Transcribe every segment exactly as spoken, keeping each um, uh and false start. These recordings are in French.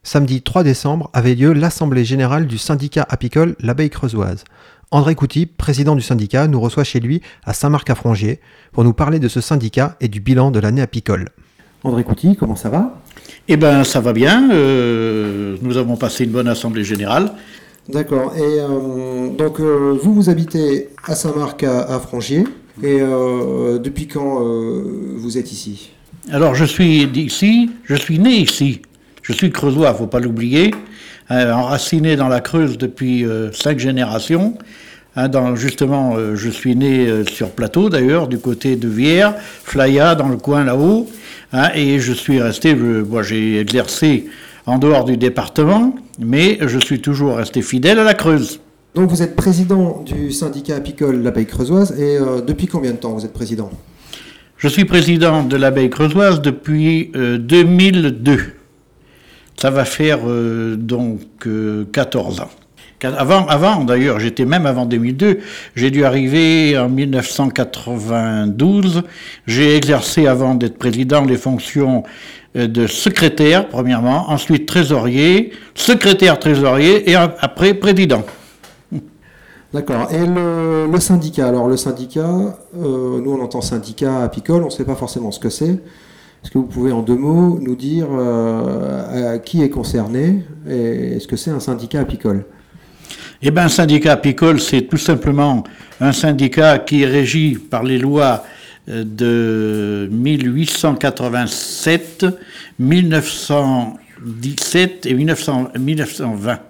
samedi trois décembre, avait lieu l'Assemblée générale du syndicat apicole L'Abeille Creusoise. André Couty, président du syndicat, nous reçoit chez lui à Saint-Marc-à-Frongier pour nous parler de ce syndicat et du bilan de l'année apicole. André Couty, comment ça va ? Eh bien, ça va bien. Euh, nous avons passé une bonne Assemblée générale. D'accord. Et euh, donc, euh, vous, vous habitez à Saint-Marc-à-Frongier. Et euh, depuis quand euh, vous êtes ici ? Alors, je suis d'ici, je suis né ici. Je suis creusois, il ne faut pas l'oublier. Euh, enraciné dans la Creuse depuis euh, cinq générations. Hein, dans, justement, euh, je suis né euh, sur Plateau, d'ailleurs, du côté de Vierre, Flaya, dans le coin là-haut. Hein, et je suis resté, je, moi, j'ai exercé en dehors du département, mais je suis toujours resté fidèle à la Creuse. Donc vous êtes président du syndicat apicole L'Abeille Creusoise, et euh, depuis combien de temps vous êtes président ? Je suis président de l'Abeille Creusoise depuis euh, deux mille deux. Ça va faire euh, donc euh, quatorze ans. Avant, avant d'ailleurs, j'étais même avant deux mille deux, j'ai dû arriver en dix-neuf cent quatre-vingt-douze. J'ai exercé avant d'être président les fonctions de secrétaire, premièrement, ensuite trésorier, secrétaire-trésorier et après président. D'accord. Et le, le syndicat, alors le syndicat, euh, nous on entend syndicat apicole, on ne sait pas forcément ce que c'est. Est-ce que vous pouvez en deux mots nous dire euh, à qui est concerné et est-ce que c'est un syndicat apicole ? Eh bien, un syndicat apicole, c'est tout simplement un syndicat qui est régi par les lois de mille huit cent quatre-vingt-sept, mille neuf cent dix-sept et mille neuf cent vingt.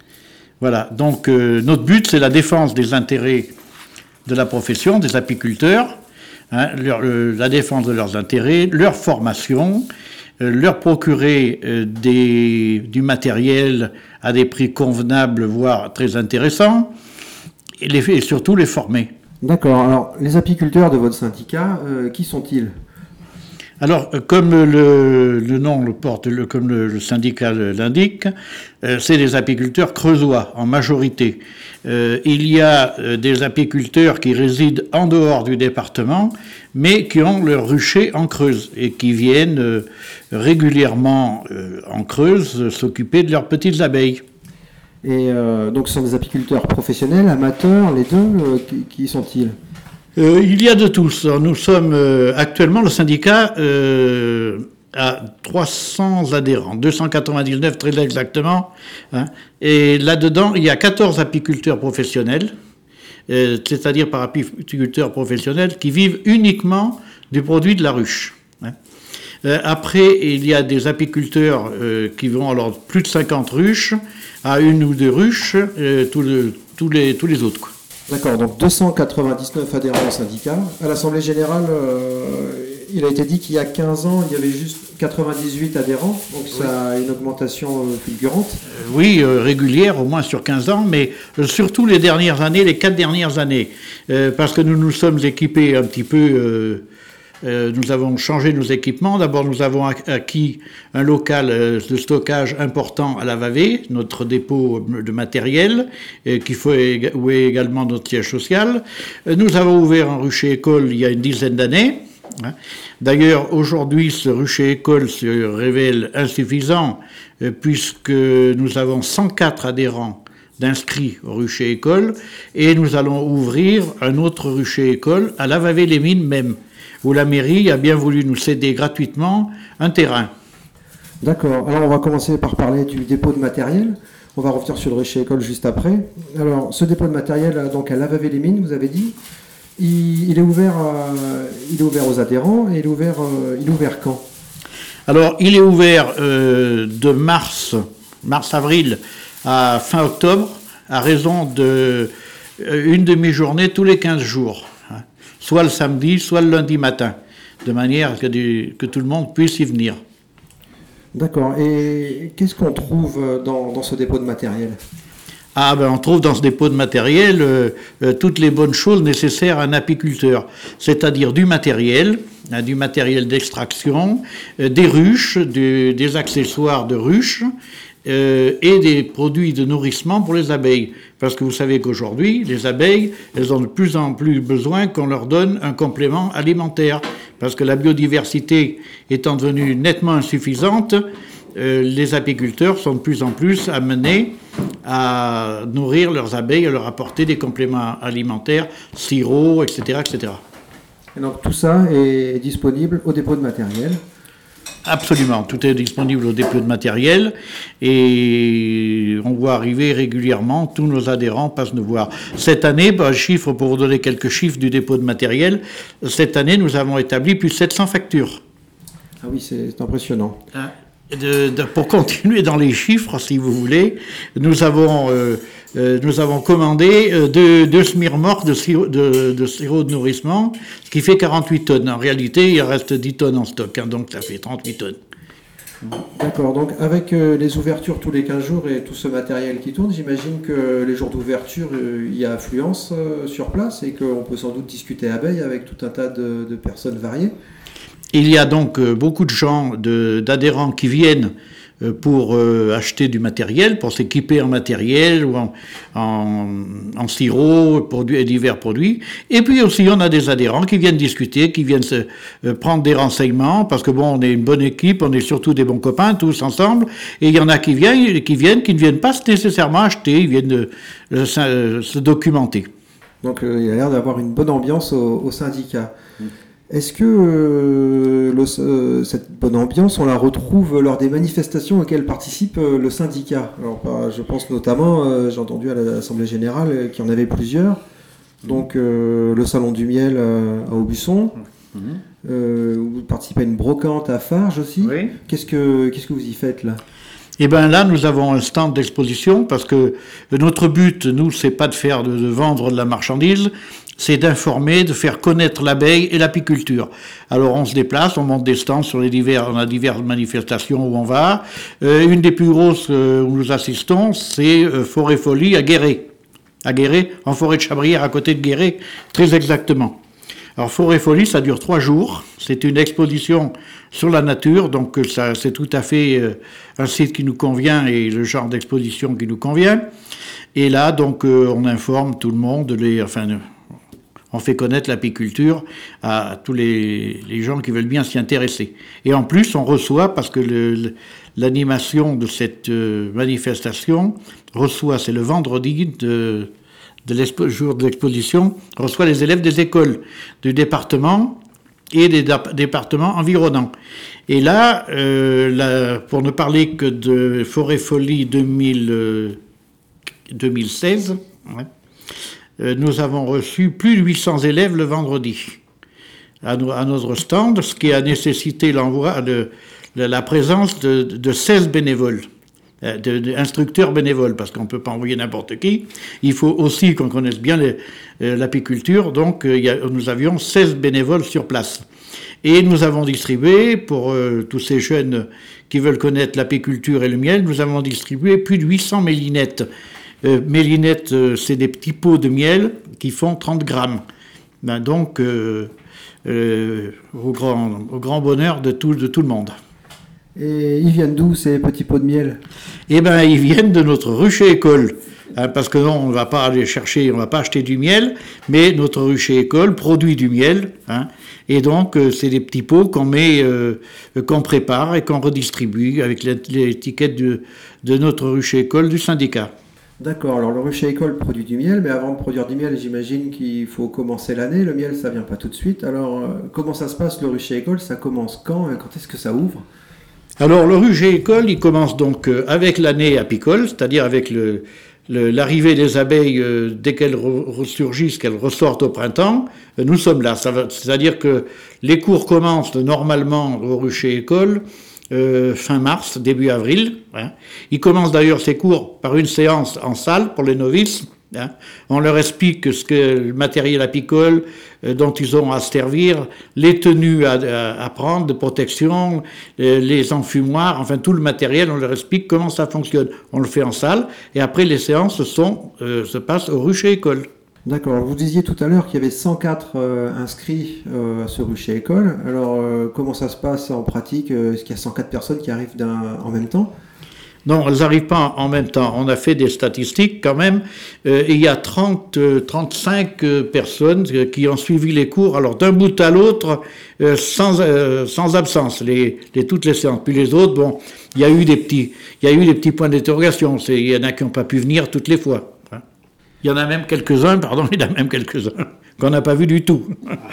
Voilà, donc euh, notre but, c'est la défense des intérêts de la profession, des apiculteurs, hein, leur, euh, la défense de leurs intérêts, leur formation, euh, leur procurer euh, des, du matériel à des prix convenables, voire très intéressants, et, les, et surtout les former. D'accord, alors les apiculteurs de votre syndicat, euh, qui sont-ils ? Alors, comme le, le nom le porte, le, comme le, le syndicat l'indique, euh, c'est des apiculteurs creusois en majorité. Euh, il y a euh, des apiculteurs qui résident en dehors du département, mais qui ont leur rucher en Creuse et qui viennent euh, régulièrement euh, en Creuse s'occuper de leurs petites abeilles. Et euh, donc ce sont des apiculteurs professionnels, amateurs, les deux, euh, qui, qui sont-ils ? Euh, il y a de tous. Nous sommes euh, actuellement, le syndicat euh, a trois cents adhérents, deux cent quatre-vingt-dix-neuf très exactement. Hein, et là-dedans, il y a quatorze apiculteurs professionnels, euh, c'est-à-dire par apiculteurs professionnels qui vivent uniquement du produit de la ruche. Hein. Euh, après, il y a des apiculteurs euh, qui vont alors plus de cinquante ruches, à une ou deux ruches, euh, tous, le, tous, les, tous les autres, quoi. D'accord, donc deux cent quatre-vingt-dix-neuf adhérents au syndicat. À l'Assemblée générale, euh, il a été dit qu'il y a quinze ans, il y avait juste quatre-vingt-dix-huit adhérents, donc ça a une augmentation euh, fulgurante. Euh, oui, euh, régulière, au moins sur quinze ans, mais euh, surtout les dernières années, les quatre dernières années, euh, parce que nous nous sommes équipés un petit peu... Euh, Euh, nous avons changé nos équipements. D'abord, nous avons acquis un local euh, de stockage important à la Vavée, notre dépôt de matériel, euh, qui faut, où est également notre siège social. Euh, nous avons ouvert un rucher école il y a une dizaine d'années. Hein. D'ailleurs, aujourd'hui, ce rucher école se révèle insuffisant, euh, puisque nous avons cent quatre adhérents d'inscrits au rucher école, et nous allons ouvrir un autre rucher école à la Vavée-les-Mines même, où la mairie a bien voulu nous céder gratuitement un terrain. D'accord. Alors on va commencer par parler du dépôt de matériel. On va revenir sur le rucher école juste après. Alors ce dépôt de matériel, donc à la Vavée-les-Mines, vous avez dit, il, il, est ouvert à, il est ouvert aux adhérents et il est ouvert, euh, il est ouvert quand ? Alors il est ouvert euh, de mars, mars-avril à fin octobre, à raison de euh, une demi-journée tous les quinze jours. Soit le samedi, soit le lundi matin, de manière que, du, que tout le monde puisse y venir. D'accord. Et qu'est-ce qu'on trouve dans, dans ce dépôt de matériel ? Ah ben on trouve dans ce dépôt de matériel euh, euh, toutes les bonnes choses nécessaires à un apiculteur, c'est-à-dire du matériel, hein, du matériel d'extraction, euh, des ruches, du, des accessoires de ruches, Euh, et des produits de nourrissement pour les abeilles. Parce que vous savez qu'aujourd'hui, les abeilles, elles ont de plus en plus besoin qu'on leur donne un complément alimentaire. Parce que la biodiversité étant devenue nettement insuffisante, euh, les apiculteurs sont de plus en plus amenés à nourrir leurs abeilles, à leur apporter des compléments alimentaires, sirop, et cetera, et cetera. Et donc tout ça est disponible au dépôt de matériel. Absolument, tout est disponible au dépôt de matériel et on voit arriver régulièrement, tous nos adhérents passent nous voir. Cette année, bah, chiffre, pour vous donner quelques chiffres du dépôt de matériel, cette année nous avons établi plus de sept cents factures. Ah oui, c'est impressionnant. De, de, pour continuer dans les chiffres, si vous voulez, nous avons, euh, euh, nous avons commandé euh, deux, deux semi-remorques de sirop de, de sirop de nourrissement, ce qui fait quarante-huit tonnes. En réalité, il reste dix tonnes en stock, hein, donc ça fait trente-huit tonnes. D'accord, donc avec euh, les ouvertures tous les quinze jours et tout ce matériel qui tourne, j'imagine que les jours d'ouverture, euh, il y a affluence euh, sur place et qu'on peut sans doute discuter abeilles avec tout un tas de, de personnes variées. Il y a donc euh, beaucoup de gens, de, d'adhérents qui viennent euh, pour euh, acheter du matériel, pour s'équiper en matériel ou en, en, en sirop pour du, et divers produits. Et puis aussi, on a des adhérents qui viennent discuter, qui viennent se, euh, prendre des renseignements, parce que bon, on est une bonne équipe, on est surtout des bons copains, tous ensemble. Et il y en a qui viennent, qui viennent, qui ne viennent pas nécessairement acheter, ils viennent de, de, de se, se documenter. Donc euh, il a l'air d'avoir une bonne ambiance au, au syndicat. Mmh. Est-ce que euh, le, euh, cette bonne ambiance, on la retrouve lors des manifestations auxquelles participe euh, le syndicat? Alors, bah, je pense notamment, euh, j'ai entendu à l'Assemblée Générale euh, qu'il y en avait plusieurs. Donc, euh, le Salon du Miel euh, à Aubusson. Mmh. Euh, vous participez à une brocante à Farges aussi. Oui. Qu'est-ce que, qu'est-ce que vous y faites là? Eh bien là, nous avons un stand d'exposition parce que notre but, nous, c'est pas de faire, de, de vendre de la marchandise, c'est d'informer, de faire connaître l'abeille et l'apiculture. Alors on se déplace, on monte des stands sur les divers, on a diverses manifestations où on va. Euh, une des plus grosses euh, où nous assistons, c'est euh, Forêt Folie à Guéret. À Guéret, en forêt de Chabrière, à côté de Guéret, très exactement. Alors Forêt Folie, ça dure trois jours. C'est une exposition sur la nature, donc ça, c'est tout à fait euh, un site qui nous convient et le genre d'exposition qui nous convient. Et là, donc, euh, on informe tout le monde, les, enfin, on fait connaître l'apiculture à tous les, les gens qui veulent bien s'y intéresser. Et en plus, on reçoit, parce que le, le, l'animation de cette euh, manifestation reçoit, c'est le vendredi de... de l'expo- jour de l'exposition, reçoit les élèves des écoles du département et des da- départements environnants. Et là, euh, la, pour ne parler que de Forêt Folie deux mille, euh, deux mille seize, ouais, euh, nous avons reçu plus de huit cents élèves le vendredi à, no- à notre stand, ce qui a nécessité l'envoi de, de la présence de, de seize bénévoles. De, de instructeurs bénévoles, parce qu'on ne peut pas envoyer n'importe qui. Il faut aussi qu'on connaisse bien les, euh, l'apiculture, donc euh, y a, nous avions seize bénévoles sur place. Et nous avons distribué, pour euh, tous ces jeunes qui veulent connaître l'apiculture et le miel, nous avons distribué plus de huit cents mélinettes. Euh, mélinettes, euh, c'est des petits pots de miel qui font trente grammes. Ben donc, euh, euh, au, grand, au grand bonheur de tout, de tout le monde. Et ils viennent d'où ces petits pots de miel? Eh bien, ils viennent de notre rucher école. Hein, parce que non, on ne va pas aller chercher, on ne va pas acheter du miel, mais notre rucher école produit du miel. Hein, et donc, euh, c'est des petits pots qu'on met, euh, qu'on prépare et qu'on redistribue avec l'étiquette de, de notre rucher école du syndicat. D'accord, alors le rucher école produit du miel, mais avant de produire du miel, j'imagine qu'il faut commencer l'année. Le miel, ça ne vient pas tout de suite. Alors, euh, comment ça se passe le rucher école? Ça commence quand? Quand est-ce que ça ouvre? Alors, le rucher école, il commence donc avec l'année apicole, c'est-à-dire avec le, le, l'arrivée des abeilles euh, dès qu'elles ressurgissent, qu'elles ressortent au printemps. Euh, nous sommes là. Ça va, c'est-à-dire que les cours commencent normalement au rucher école euh, fin mars, début avril. Hein. Ils commencent d'ailleurs ces cours par une séance en salle pour les novices. Hein. On leur explique ce que le matériel apicole euh, dont ils ont à se servir, les tenues à, à, à prendre de protection, euh, les enfumoirs, enfin tout le matériel, on leur explique comment ça fonctionne. On le fait en salle et après les séances sont, euh, se passent au rucher école. D'accord, vous disiez tout à l'heure qu'il y avait cent quatre euh, inscrits euh, à ce rucher école. Alors euh, comment ça se passe en pratique? Est-ce qu'il y a cent quatre personnes qui arrivent d'un, en même temps? Non, elles n'arrivent pas en même temps. On a fait des statistiques quand même. Euh, il y a trente, trente-cinq personnes qui ont suivi les cours, alors d'un bout à l'autre, euh, sans, euh, sans absence, les, les, toutes les séances. Puis les autres, bon, il y a eu des petits, il y a eu des petits points d'interrogation. Il y en a qui n'ont pas pu venir toutes les fois. Hein. Il y en a même quelques-uns, pardon, il y en a même quelques-uns qu'on n'a pas vu du tout.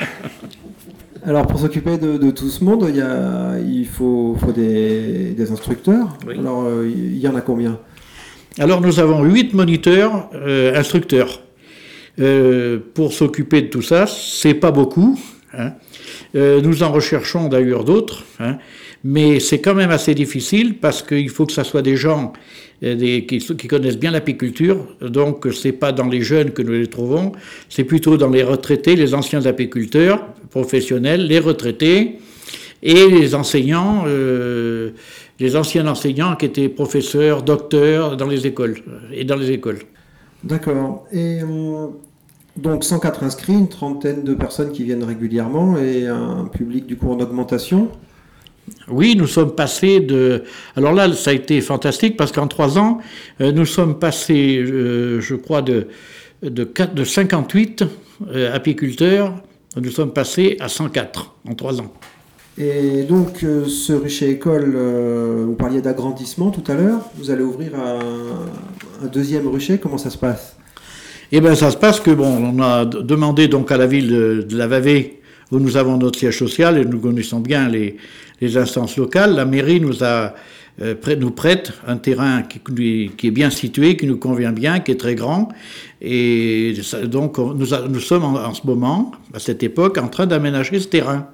Alors, pour s'occuper de, de tout ce monde, il, y a, il faut, faut des, des instructeurs. Oui. Alors, euh, il y en a combien? Alors, nous avons huit moniteurs, euh, instructeurs. Euh, pour s'occuper de tout ça, c'est pas beaucoup. Hein. Euh, nous en recherchons d'ailleurs d'autres, hein. Mais c'est quand même assez difficile parce qu'il faut que ça soit des gens euh, des, qui, qui connaissent bien l'apiculture. Donc, c'est pas dans les jeunes que nous les trouvons, c'est plutôt dans les retraités, les anciens apiculteurs professionnels, les retraités et les enseignants, euh, les anciens enseignants qui étaient professeurs, docteurs dans les écoles et dans les écoles. D'accord. Et euh, donc cent quatre inscrits, une trentaine de personnes qui viennent régulièrement et un public du coup en augmentation. Oui, nous sommes passés de... Alors là, ça a été fantastique parce qu'en trois ans, euh, nous sommes passés, euh, je crois, de, de, quatre, de cinquante-huit euh, apiculteurs, nous sommes passés à cent quatre en trois ans. Et donc, euh, ce rucher école, euh, vous parliez d'agrandissement tout à l'heure, vous allez ouvrir un, un deuxième rucher, comment ça se passe? Eh bien, ça se passe que, bon, on a demandé donc à la ville de, de la Vavée, où nous avons notre siège social et nous connaissons bien les, les instances locales. La mairie nous a euh, prêt, nous prête un terrain qui, qui est bien situé, qui nous convient bien, qui est très grand. Et ça, donc nous, a, nous sommes en, en ce moment, à cette époque, en train d'aménager ce terrain.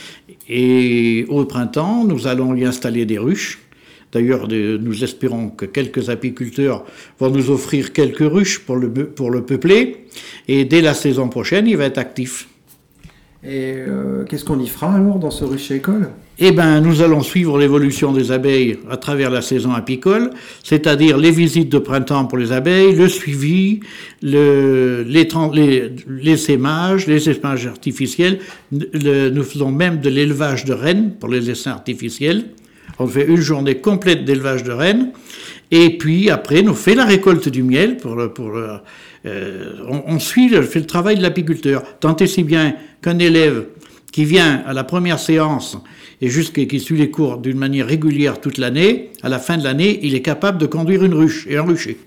Et au printemps, nous allons y installer des ruches. D'ailleurs, de, nous espérons que quelques apiculteurs vont nous offrir quelques ruches pour le, pour le peupler. Et dès la saison prochaine, il va être actif. Et euh, qu'est-ce qu'on y fera alors dans ce rucher école? Eh bien, nous allons suivre l'évolution des abeilles à travers la saison apicole, c'est-à-dire les visites de printemps pour les abeilles, le suivi, le, les, les, les sémages, les essaimages artificiels. Le, nous faisons même de l'élevage de rennes pour les essaims artificiels. On fait une journée complète d'élevage de rennes. Et puis après, nous fait la récolte du miel. Pour le, pour le, euh, on, on suit, le, fait le travail de l'apiculteur. Tant et si bien qu'un élève qui vient à la première séance et jusqu'à qui suit les cours d'une manière régulière toute l'année, à la fin de l'année, il est capable de conduire une ruche et un rucher.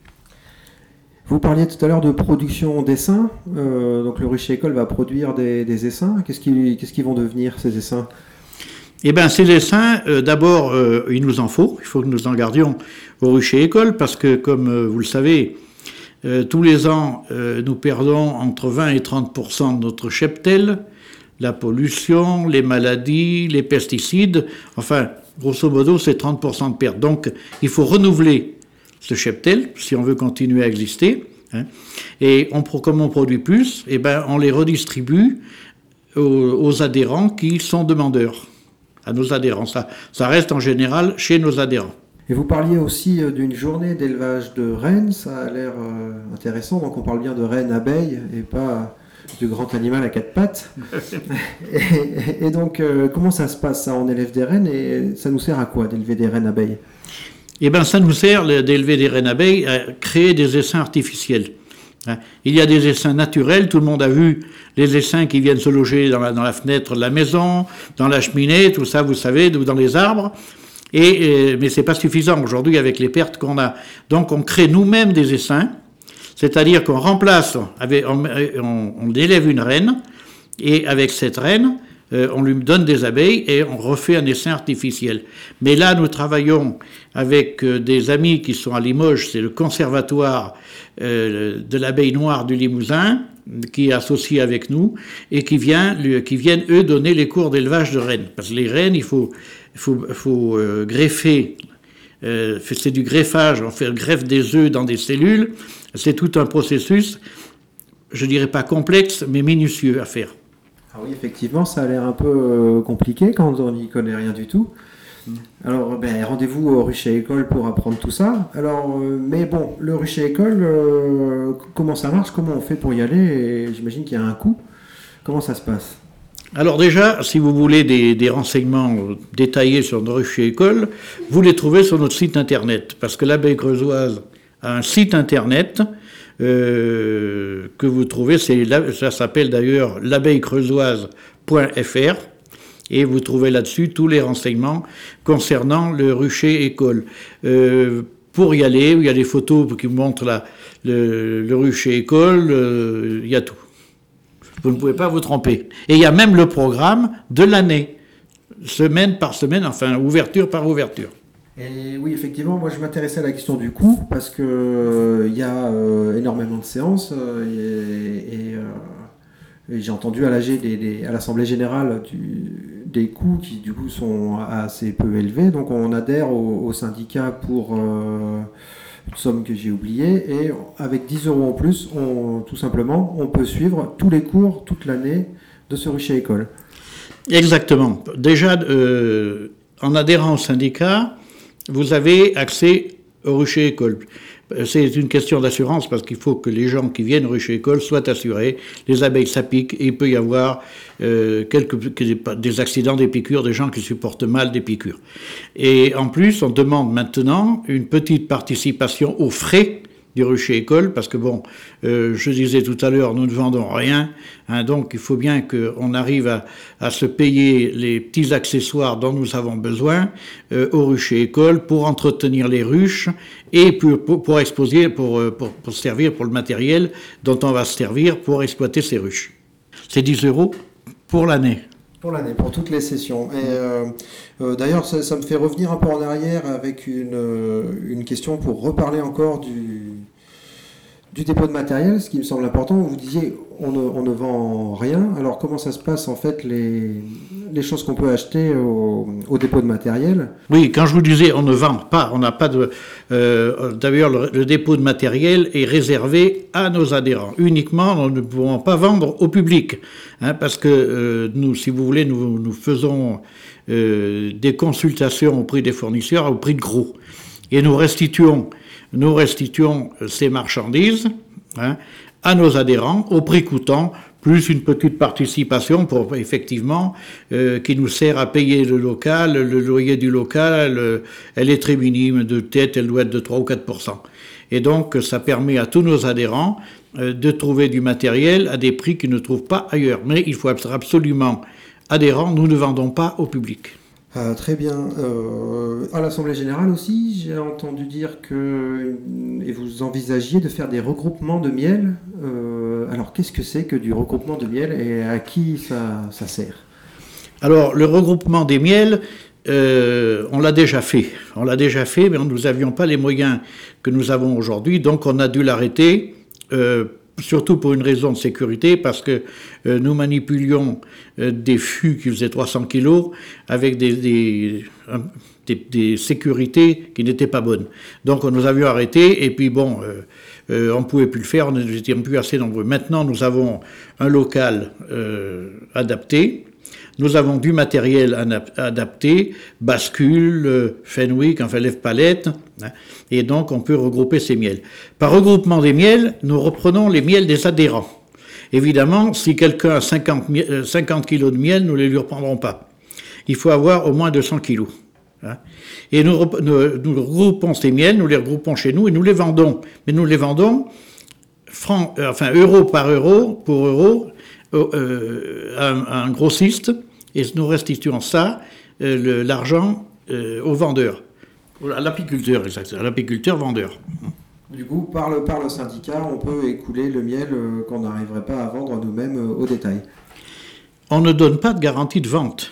Vous parliez tout à l'heure de production d'essaims. Euh, donc le rucher école va produire des, des essaims. Qu'est-ce qui, qu'est-ce qui vont devenir ces essaims? Eh bien, ces essaims, euh, d'abord, euh, il nous en faut. Il faut que nous en gardions au rucher école parce que, comme euh, vous le savez, euh, tous les ans, euh, nous perdons entre vingt et trente pour cent de notre cheptel. La pollution, les maladies, les pesticides, enfin, grosso modo, c'est trente pour cent de perte. Donc, il faut renouveler ce cheptel si on veut continuer à exister. Hein. Et on, comme on produit plus, eh ben, on les redistribue aux, aux adhérents qui sont demandeurs. À nos adhérents. Ça, ça reste en général chez nos adhérents. Et vous parliez aussi d'une journée d'élevage de rennes, ça a l'air euh, intéressant. Donc on parle bien de rennes abeilles et pas du grand animal à quatre pattes. et, et donc euh, comment ça se passe ça? On élève des rennes et ça nous sert à quoi d'élever des rennes abeilles? Eh bien ça nous sert d'élever des rennes abeilles à créer des essaims artificiels. Il y a des essaims naturels, tout le monde a vu les essaims qui viennent se loger dans la, dans la fenêtre de la maison, dans la cheminée, tout ça, vous savez, dans les arbres. Et, et, mais c'est pas suffisant aujourd'hui avec les pertes qu'on a. Donc on crée nous-mêmes des essaims, c'est-à-dire qu'on remplace, avec, on, on, on élève une reine, et avec cette reine, euh, on lui donne des abeilles et on refait un essaim artificiel. Mais là, nous travaillons avec euh, des amis qui sont à Limoges, c'est le conservatoire euh, de l'abeille noire du Limousin, qui est associé avec nous, et qui, vient, qui viennent, eux, donner les cours d'élevage de rennes. Parce que les rennes, il faut, il faut, il faut euh, greffer, euh, c'est du greffage, on fait le greffe des œufs dans des cellules, c'est tout un processus, je dirais pas complexe, mais minutieux à faire. Ah oui, effectivement, ça a l'air un peu euh, compliqué quand on n'y connaît rien du tout. Alors, ben, rendez-vous au rucher école pour apprendre tout ça. Alors, euh, mais bon, le rucher école, euh, comment ça marche? Comment on fait pour y aller? Et j'imagine qu'il y a un coût. Comment ça se passe? Alors déjà, si vous voulez des, des renseignements détaillés sur nos ruchers écoles, vous les trouvez sur notre site internet, parce que l'abeille creusoise a un site internet euh, que vous trouvez, c'est, ça s'appelle d'ailleurs l'abeille creusoise point f r, et vous trouvez là-dessus tous les renseignements concernant le rucher école. Euh, pour y aller, il y a des photos qui vous montrent la, le, le rucher école, euh, il y a tout. Vous ne pouvez pas vous tromper. Et il y a même le programme de l'année, semaine par semaine, enfin ouverture par ouverture. Et oui, effectivement, moi je m'intéressais à la question du coût, parce qu'il euh, y a euh, énormément de séances, euh, et, et, euh, et j'ai entendu à l'A G, des, des, à l'Assemblée Générale, du, des coûts qui du coup sont assez peu élevés, donc on adhère au, au syndicat pour euh, une somme que j'ai oubliée, et avec dix euros en plus, on, tout simplement, on peut suivre tous les cours toute l'année de ce rucher école. Exactement. Déjà, euh, en adhérant au syndicat, vous avez accès au rucher école. C'est une question d'assurance, parce qu'il faut que les gens qui viennent au rucher école soient assurés. Les abeilles, ça pique, et il peut y avoir euh, quelques, des accidents, des piqûres, des gens qui supportent mal des piqûres. Et en plus, on demande maintenant une petite participation aux frais du rucher école, parce que bon, euh, je disais tout à l'heure, nous ne vendons rien, hein, donc il faut bien qu'on arrive à, à se payer les petits accessoires dont nous avons besoin euh, au rucher école pour entretenir les ruches et pour, pour, pour exposer, pour, pour, pour servir pour le matériel dont on va se servir pour exploiter ces ruches. C'est dix euros pour l'année. Pour l'année, pour toutes les sessions. Et euh, euh, d'ailleurs, ça, ça me fait revenir un peu en arrière avec une, euh, une question pour reparler encore du, du dépôt de matériel, ce qui me semble important. Vous disiez, on ne, on ne vend rien. Alors, comment ça se passe, en fait, les, les choses qu'on peut acheter au, au dépôt de matériel? Oui, quand je vous disais, on ne vend pas, on n'a pas de... Euh, d'ailleurs, le, le dépôt de matériel est réservé à nos adhérents. Uniquement, nous ne pouvons pas vendre au public. Hein, parce que euh, nous, si vous voulez, nous, nous faisons euh, des consultations auprès des fournisseurs au prix de gros. Et nous restituons, nous restituons ces marchandises, hein, à nos adhérents au prix coûtant, plus une petite participation pour effectivement euh, qui nous sert à payer le local, le loyer du local, euh, elle est très minime, de tête, elle doit être de trois ou quatre pour cent. Et donc ça permet à tous nos adhérents euh, de trouver du matériel à des prix qu'ils ne trouvent pas ailleurs. Mais il faut être absolument adhérent, nous ne vendons pas au public. Euh, très bien. Euh, à l'Assemblée Générale aussi, j'ai entendu dire que et vous envisagiez de faire des regroupements de miel. Euh, alors, qu'est-ce que c'est que du regroupement de miel et à qui ça, ça sert? Alors, le regroupement des miels, euh, on l'a déjà fait. On l'a déjà fait, mais nous n'avions pas les moyens que nous avons aujourd'hui, donc on a dû l'arrêter. Euh, Surtout pour une raison de sécurité, parce que euh, nous manipulions euh, des fûts qui faisaient trois cents kilos avec des, des, euh, des, des sécurités qui n'étaient pas bonnes. Donc nous avions arrêté, et puis bon, euh, euh, on ne pouvait plus le faire, on n'était plus assez nombreux. Maintenant, nous avons un local euh, adapté. Nous avons du matériel adapté, bascule, euh, Fenwick, enfin lève-palette, hein, et donc on peut regrouper ces miels. Par regroupement des miels, nous reprenons les miels des adhérents. Évidemment, si quelqu'un a cinquante, cinquante kilos de miel, nous ne les lui reprendrons pas. Il faut avoir au moins deux cents kilos. Hein. Et nous, nous, nous regroupons ces miels, nous les regroupons chez nous et nous les vendons. Mais nous les vendons francs, euh, enfin euro par euro, pour euro, Euh, un, un grossiste, et nous restituons ça, euh, le, l'argent euh, au vendeur, à l'apiculteur, exactement, à l'apiculteur vendeur. Du coup, par le, par le syndicat, on peut écouler le miel euh, qu'on n'arriverait pas à vendre nous-mêmes euh, au détail. On ne donne pas de garantie de vente.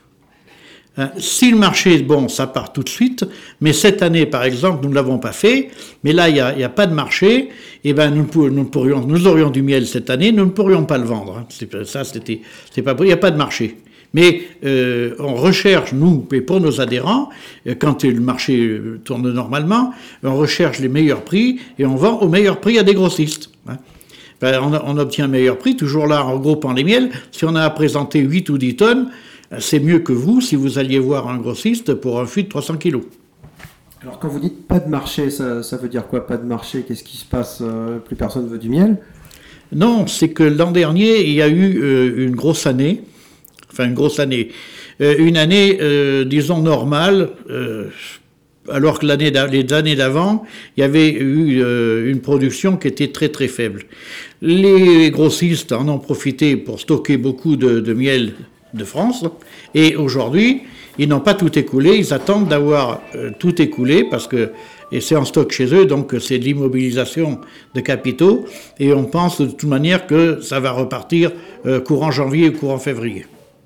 Hein, si le marché est bon, ça part tout de suite, mais cette année, par exemple, nous ne l'avons pas fait, mais là, il n'y a, a pas de marché, et ben nous, nous, pourrions, nous aurions du miel cette année, nous ne pourrions pas le vendre. Hein. C'est, ça, c'était, c'est pas, il n'y a pas de marché. Mais euh, on recherche, nous, et pour nos adhérents, quand le marché tourne normalement, on recherche les meilleurs prix, et on vend au meilleur prix à des grossistes. Hein. Ben, on, on obtient un meilleur prix, toujours là, en regroupant les miels. Si on a à présenter huit ou dix tonnes, c'est mieux que vous si vous alliez voir un grossiste pour un fût de trois cents kilos. Alors quand vous dites pas de marché, ça, ça veut dire quoi, pas de marché? Qu'est-ce qui se passe? euh, Plus personne veut du miel? Non, c'est que l'an dernier, il y a eu euh, une grosse année enfin une grosse année. Euh, une année, euh, disons, normale, euh, alors que l'année les années d'avant, il y avait eu euh, une production qui était très très faible. Les grossistes en ont profité pour stocker beaucoup de, de miel de France, et aujourd'hui, ils n'ont pas tout écoulé, ils attendent d'avoir euh, tout écoulé, parce que, et c'est en stock chez eux, donc c'est de l'immobilisation de capitaux, et on pense de toute manière que ça va repartir euh, courant janvier ou courant février.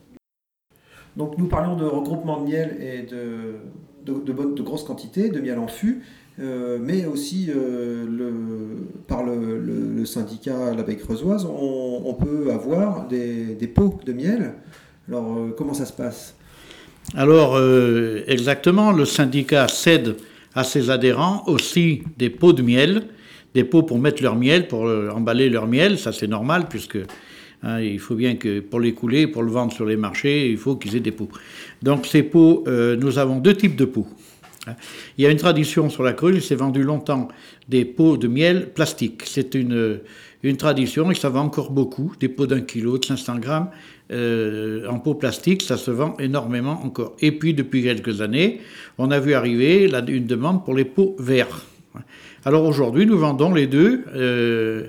Donc nous parlions de regroupement de miel et de, de, de, bonnes, de grosses quantités de miel en fût, euh, mais aussi euh, le, par le, le, le syndicat L'Abeille Creusoise, on, on peut avoir des, des pots de miel. Alors euh, comment ça se passe ? Alors euh, exactement, le syndicat cède à ses adhérents aussi des pots de miel, des pots pour mettre leur miel, pour euh, emballer leur miel, ça c'est normal puisque hein, il faut bien que pour l'écouler, pour le vendre sur les marchés, il faut qu'ils aient des pots. Donc ces pots, euh, nous avons deux types de pots. Il y a une tradition sur la Creuse, il s'est vendu longtemps des pots de miel plastique. C'est une, une tradition et ça va encore beaucoup, des pots d'un kilo, de cinq cents grammes euh, en pot plastique, ça se vend énormément encore. Et puis depuis quelques années, on a vu arriver là, une demande pour les pots verts. Alors aujourd'hui, nous vendons les deux euh,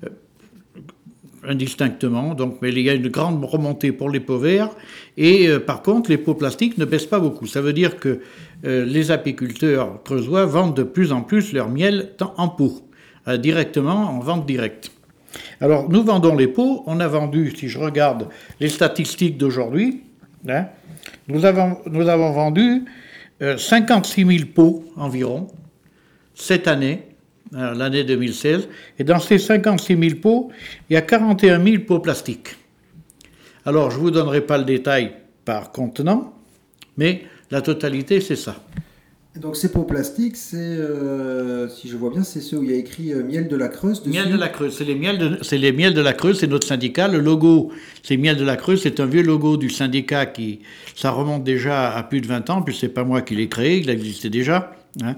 indistinctement, donc, mais il y a une grande remontée pour les pots verts, et euh, par contre, les pots plastiques ne baissent pas beaucoup. Ça veut dire que euh, les apiculteurs creusois vendent de plus en plus leur miel en pot, euh, directement, en vente directe. Alors, nous vendons les pots, on a vendu, si je regarde les statistiques d'aujourd'hui, hein, nous, avons, nous avons vendu euh, cinquante-six mille pots environ, cette année, l'année deux mille seize, et dans ces cinquante-six mille pots, il y a quarante et un mille pots plastiques. Alors, je ne vous donnerai pas le détail par contenant, mais la totalité, c'est ça. Donc ces pots plastiques, c'est, euh, si je vois bien, c'est ceux où il y a écrit euh, miel de la Creuse dessus. Miel de la Creuse, c'est les miels de, c'est les miels de la Creuse, c'est notre syndicat. Le logo, c'est miel de la Creuse, c'est un vieux logo du syndicat qui, ça remonte déjà à plus de vingt ans, puis c'est pas moi qui l'ai créé, il existait déjà. Hein.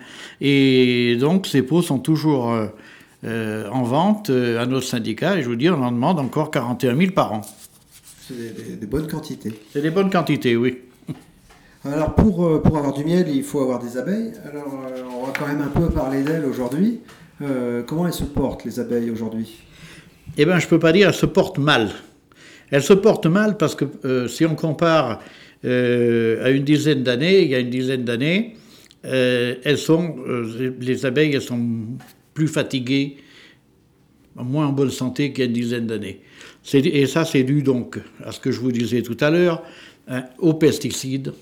Et donc ces pots sont toujours euh, euh, en vente euh, à notre syndicat, et je vous dis, on en demande encore quarante et un mille par an. C'est des, des, des bonnes quantités. C'est des bonnes quantités, oui. Alors pour, pour avoir du miel, il faut avoir des abeilles. Alors euh, on va quand même un peu parler d'elles aujourd'hui. Euh, comment elles se portent, les abeilles, aujourd'hui ? Eh bien, je ne peux pas dire elles se portent mal. Elles se portent mal parce que euh, si on compare euh, à une dizaine d'années, il y a une dizaine d'années, euh, elles sont, euh, les abeilles, elles sont plus fatiguées, moins en bonne santé qu'il y a une dizaine d'années. C'est, et ça, c'est dû donc à ce que je vous disais tout à l'heure, hein, aux pesticides,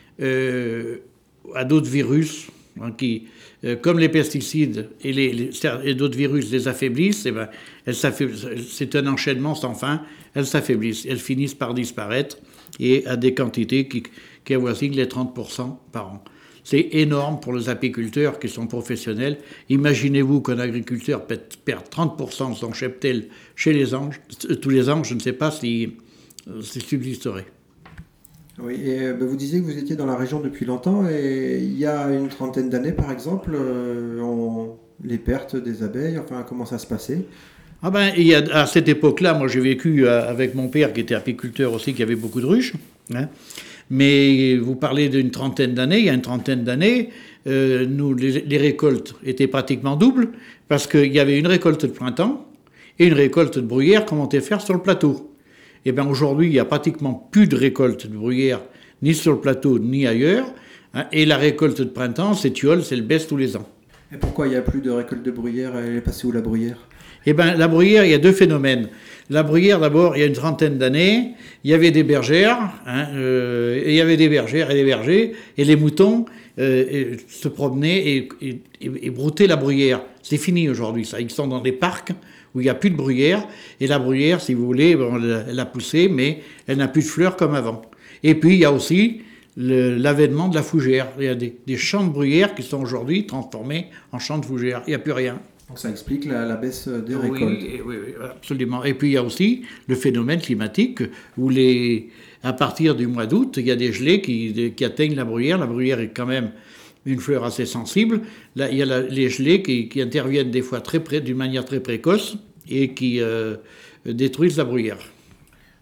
Euh, à d'autres virus hein, qui, euh, comme les pesticides et, les, les, et d'autres virus les affaiblissent, eh ben, elles c'est un enchaînement sans fin, elles s'affaiblissent, elles finissent par disparaître et à des quantités qui, qui avoisinent les trente pour cent par an. C'est énorme pour les apiculteurs qui sont professionnels. Imaginez-vous qu'un agriculteur perd trente pour cent de son cheptel chez les anges, tous les ans, je ne sais pas si ça subsisterait. Oui, et ben, vous disiez que vous étiez dans la région depuis longtemps, et il y a une trentaine d'années, par exemple, euh, on, les pertes des abeilles, enfin, comment ça se passait ? Ah ben, il y a, à cette époque-là, moi j'ai vécu avec mon père qui était apiculteur aussi, qui avait beaucoup de ruches. Hein. Mais vous parlez d'une trentaine d'années, il y a une trentaine d'années, euh, nous, les, les récoltes étaient pratiquement doubles, parce qu'il y avait une récolte de printemps et une récolte de bruyère qu'on montait faire sur le plateau. Eh bien aujourd'hui, il n'y a pratiquement plus de récolte de bruyère, ni sur le plateau, ni ailleurs. Hein, et la récolte de printemps, c'est tilleul, c'est le baisse tous les ans. Et pourquoi il n'y a plus de récolte de bruyère ? Elle est passée où, la bruyère ? Eh bien, la bruyère, il y a deux phénomènes. La bruyère, d'abord, il y a une trentaine d'années, il y avait des bergères, hein, euh, et il y avait des bergères et des bergers, et les moutons euh, et, se promenaient et, et, et broutaient la bruyère. C'est fini aujourd'hui, ça. Ils sont dans des parcs où il n'y a plus de bruyère, et la bruyère, si vous voulez, bon, elle a poussé, mais elle n'a plus de fleurs comme avant. Et puis, il y a aussi le, l'avènement de la fougère. Il y a des, des champs de bruyère qui sont aujourd'hui transformés en champs de fougère. Il n'y a plus rien. Donc ça explique la, la baisse des oui, récoltes. Oui, oui, absolument. Et puis, il y a aussi le phénomène climatique où, les, à partir du mois d'août, il y a des gelées qui, qui atteignent la bruyère. La bruyère est quand même une fleur assez sensible. Là, il y a la, les gelées qui, qui interviennent des fois très près, d'une manière très précoce et qui euh, détruisent la bruyère.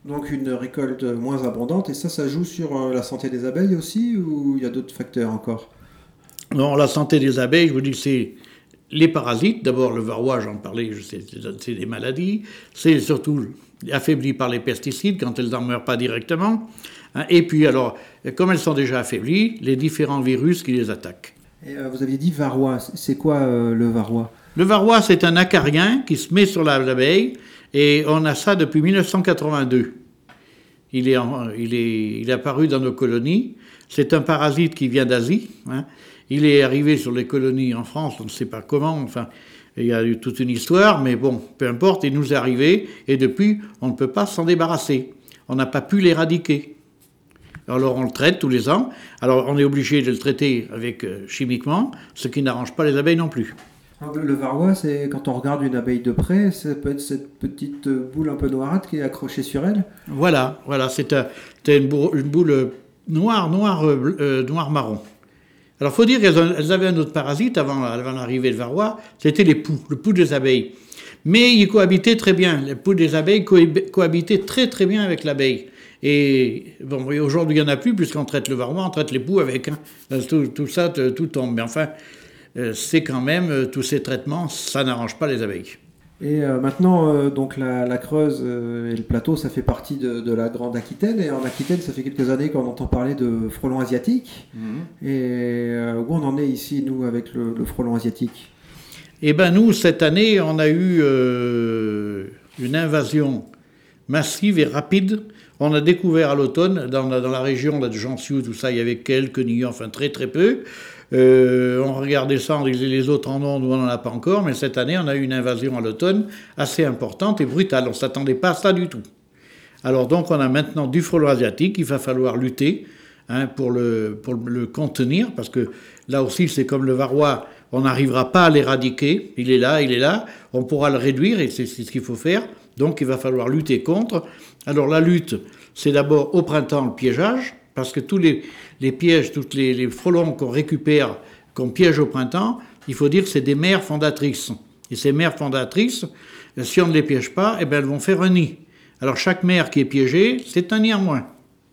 Donc une récolte moins abondante, et ça, ça joue sur euh, la santé des abeilles aussi, ou il y a d'autres facteurs encore? Non, la santé des abeilles, je vous dis, c'est les parasites. D'abord, le varroa, j'en parlais, je sais, c'est des maladies. C'est surtout affaibli par les pesticides quand elles n'en meurent pas directement. Hein. Et puis, alors, comme elles sont déjà affaiblies, les différents virus qui les attaquent. Et euh, vous aviez dit varroa, c'est quoi euh, le varroa? Le varroa, c'est un acarien qui se met sur l'abeille, et on a ça depuis mille neuf cent quatre-vingt-deux. Il est, en, il est, il est apparu dans nos colonies. C'est un parasite qui vient d'Asie. Hein. Il est arrivé sur les colonies en France, on ne sait pas comment, enfin, il y a eu toute une histoire, mais bon, peu importe, il nous est arrivé, et depuis, on ne peut pas s'en débarrasser. On n'a pas pu l'éradiquer. Alors on le traite tous les ans, alors on est obligé de le traiter avec, euh, chimiquement, ce qui n'arrange pas les abeilles non plus. Donc, le varroa, c'est quand on regarde une abeille de près, ça peut être cette petite boule un peu noirâtre qui est accrochée sur elle. Voilà, voilà, c'est, un, c'est une, boule, une boule noire, noire, euh, noire marron. Alors, il faut dire qu'elles avaient un autre parasite avant, avant l'arrivée de varroa, c'était les poux, le pou des abeilles. Mais ils cohabitaient très bien. Les poux des abeilles cohabitaient très très bien avec l'abeille. Et bon, aujourd'hui, il n'y en a plus, puisqu'on traite le varroa, on traite les poux avec. Hein. Tout, tout ça, tout tombe. Mais enfin, c'est quand même, tous ces traitements, ça n'arrange pas les abeilles. Et euh, maintenant, euh, donc la, la Creuse euh, et le plateau, ça fait partie de, de la Grande Aquitaine. Et en Aquitaine, ça fait quelques années qu'on entend parler de frelons asiatiques. Mmh. Et euh, où on en est ici, nous, avec le, le frelon asiatique? Eh bien, nous, cette année, on a eu euh, une invasion massive et rapide. On a découvert à l'automne, dans la, dans la région là, de Jansiou, tout ça, il y avait quelques nids, enfin très très peu. Euh, on regardait ça, on disait les autres en ont, nous on n'en a pas encore, mais cette année on a eu une invasion à l'automne assez importante et brutale, on ne s'attendait pas à ça du tout. Alors donc on a maintenant du frelon asiatique, il va falloir lutter hein, pour, le, pour le contenir, parce que là aussi c'est comme le varroa, on n'arrivera pas à l'éradiquer, il est là, il est là, on pourra le réduire et c'est, c'est ce qu'il faut faire, donc il va falloir lutter contre. Alors la lutte, c'est d'abord au printemps le piégeage, parce que tous les, les pièges, tous les, les frelons qu'on récupère, qu'on piège au printemps, il faut dire que c'est des mères fondatrices. Et ces mères fondatrices, si on ne les piège pas, eh bien, elles vont faire un nid. Alors chaque mère qui est piégée, c'est un nid en moins.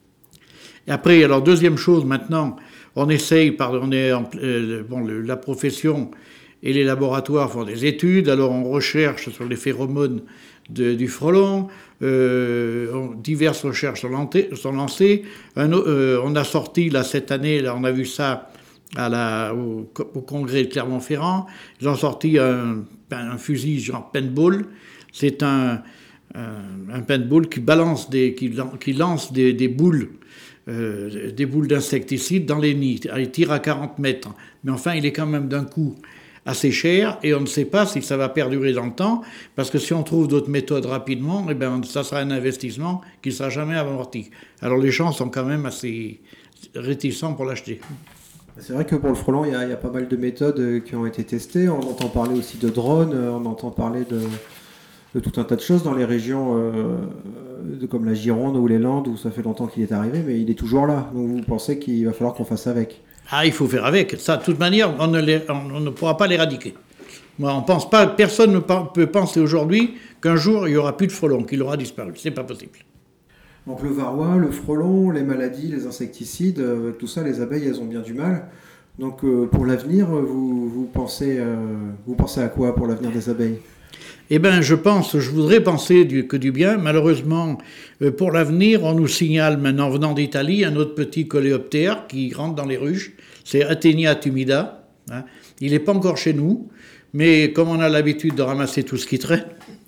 Et après, alors deuxième chose, maintenant, on essaye, par, on est en, euh, bon, le, la profession et les laboratoires font des études, alors on recherche sur les phéromones de, du frelon, euh, on, diverses recherches sont, lanté, sont lancées. Un, euh, on a sorti, là, cette année, là, on a vu ça à la, au, au congrès de Clermont-Ferrand, ils ont sorti un, un fusil genre paintball. C'est un, un, un paintball qui balance des, qui, qui lance des, des boules, euh, des boules d'insecticides dans les nids. Il tire à quarante mètres, mais enfin, il est quand même d'un coup assez cher, et on ne sait pas si ça va perdurer dans le temps, parce que si on trouve d'autres méthodes rapidement, eh bien, ça sera un investissement qui ne sera jamais amorti. Alors les gens sont quand même assez réticents pour l'acheter. C'est vrai que pour le frelon, il y, a, il y a pas mal de méthodes qui ont été testées. On entend parler aussi de drones, on entend parler de, de tout un tas de choses dans les régions euh, de, comme la Gironde ou les Landes, où ça fait longtemps qu'il est arrivé, mais il est toujours là. Donc vous pensez qu'il va falloir qu'on fasse avec? Ah, il faut faire avec. Ça, de toute manière, on ne, les, on, on ne pourra pas l'éradiquer. Moi, on pense pas, personne ne peut penser aujourd'hui qu'un jour, il n'y aura plus de frelons, qu'il aura disparu. C'est pas possible. Donc le varroa, le frelon, les maladies, les insecticides, euh, tout ça, les abeilles, elles ont bien du mal. Donc euh, pour l'avenir, vous, vous, pensez, euh, vous pensez à quoi pour l'avenir des abeilles? Eh bien, je pense, je voudrais penser du, que du bien. Malheureusement, euh, pour l'avenir, on nous signale maintenant, venant d'Italie, un autre petit coléoptère qui rentre dans les ruches. C'est Atenia tumida. Hein. Il n'est pas encore chez nous, mais comme on a l'habitude de ramasser tout ce qui traîne,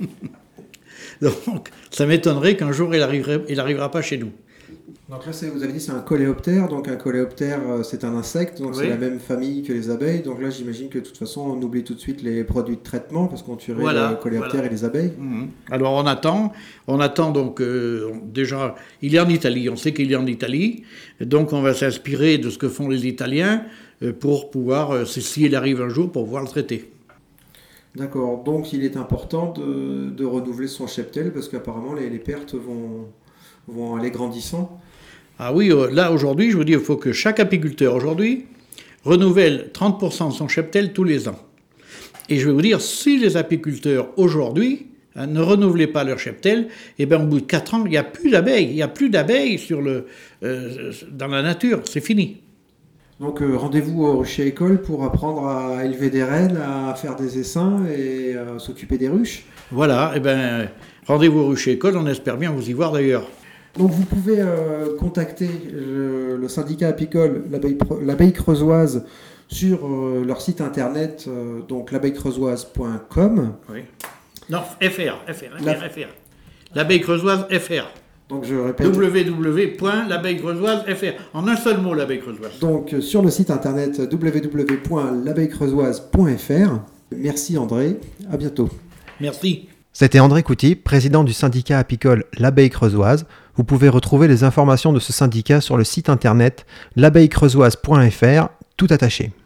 donc ça m'étonnerait qu'un jour il n'arrivera il arrivera pas chez nous. Donc là, c'est, vous avez dit c'est un coléoptère, donc un coléoptère c'est un insecte, donc oui. C'est la même famille que les abeilles, donc là j'imagine que de toute façon on oublie tout de suite les produits de traitement parce qu'on tuerait voilà, le coléoptère voilà. Et les abeilles. Mmh. Alors on attend, on attend donc euh, déjà, il est en Italie, on sait qu'il est en Italie, donc on va s'inspirer de ce que font les Italiens euh, pour pouvoir, euh, s'il arrive un jour, pour pouvoir le traiter. D'accord, donc il est important de, de renouveler son cheptel parce qu'apparemment les, les pertes vont, vont aller grandissant. Ah oui, là aujourd'hui, je vous dis, il faut que chaque apiculteur aujourd'hui renouvelle trente pour cent de son cheptel tous les ans. Et je vais vous dire, si les apiculteurs aujourd'hui hein, ne renouvelez pas leur cheptel, et bien au bout de quatre ans, il n'y a plus d'abeilles. Il n'y a plus d'abeilles sur le, euh, dans la nature, c'est fini. Donc euh, rendez-vous au rucher école pour apprendre à élever des rennes, à faire des essaims et à s'occuper des ruches. Voilà, et ben rendez-vous au rucher école, on espère bien vous y voir d'ailleurs. Donc vous pouvez euh, contacter le, le syndicat apicole, l'abeille, l'abeille creusoise, sur euh, leur site internet, euh, donc l'abeille creusoise point com. Oui. Non, F R, F R, F La... R, F R. L'abeille creusoise F R. Donc je répète. w w w point l'abeille creusoise F R. En un seul mot, l'abeille creusoise. Donc sur le site internet w w w point l'abeille creusoise point f r. Merci André, à bientôt. Merci. C'était André Couty, président du syndicat apicole L'Abeille Creusoise. Vous pouvez retrouver les informations de ce syndicat sur le site internet l'abeille creusoise point f r, tout attaché.